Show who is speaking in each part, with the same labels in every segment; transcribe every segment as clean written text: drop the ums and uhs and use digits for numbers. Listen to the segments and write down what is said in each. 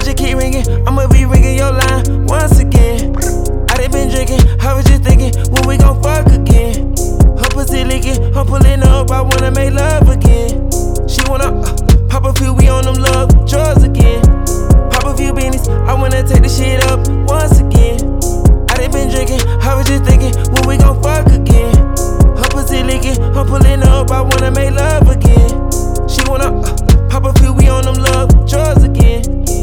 Speaker 1: just keep ringing, I'ma be ringing your line once again. I done been drinking, I was just thinking, when we gon' fuck again? Her pussy licking, I'm pulling up, I wanna make love again. She wanna pop a few, we on them love drugs again. Pop a few beanies, I wanna take the shit up once again. I done been drinking, I was just thinking, when we gon' fuck again? Her pussy licking, I'm pulling up, I wanna make love again. She wanna pop a few, we on them love drugs again.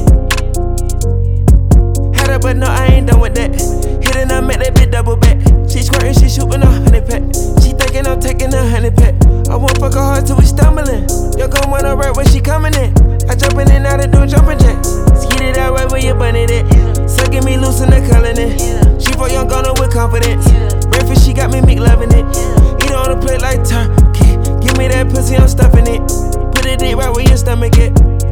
Speaker 1: Had her, but no, I ain't done with that. Hit and I make that bitch double back. She squirtin', she shootin' a 100 pack. She thinking I'm taking a 100 pack. I won't fuck her hard till we stumbling. Yo, come when I right where she coming in. I jumpin' in out of doing jumpin' jacks. Skeet it out right where you bunnin' it. Suckin' me loose in the cullin' it. She for young gunner with confidence. Breakfast, she got me meat loving it. Eat on the plate like turkey. Give me that pussy, I'm stuffing it. Put it deep right where your stomach at.